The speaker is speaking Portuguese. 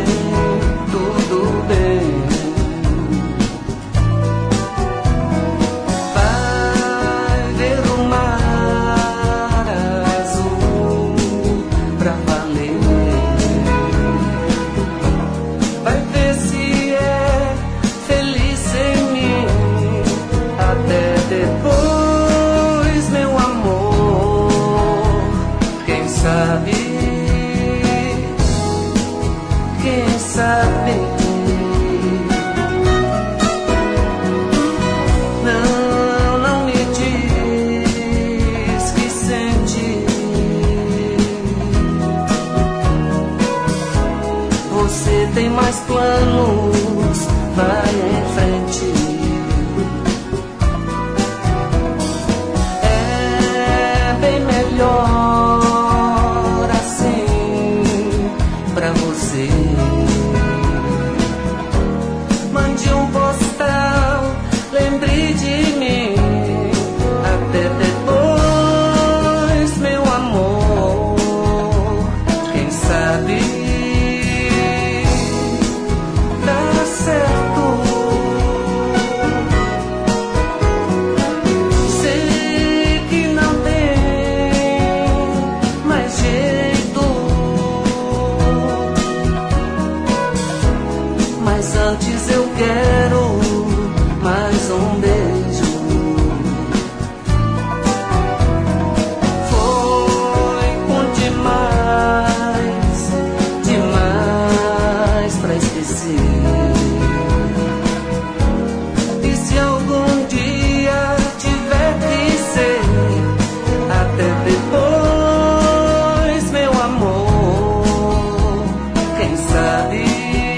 tudo bem. Vai ver o mar azul pra valer. Vai ver se é feliz sem mim. Até depois, meu amor. Quem sabe? Quem sabe? Não, não me diz que sente. Você tem mais planos, vai em frente. É bem melhor assim pra você. Mande um postal, lembre de mim. Até depois, meu amor. Quem sabe dá certo. Sei que não tem mais jeito, mas antes eu quero mais um beijo. Foi com demais, demais pra esquecer. E se algum dia tiver que ser, até depois, meu amor. Quem sabe?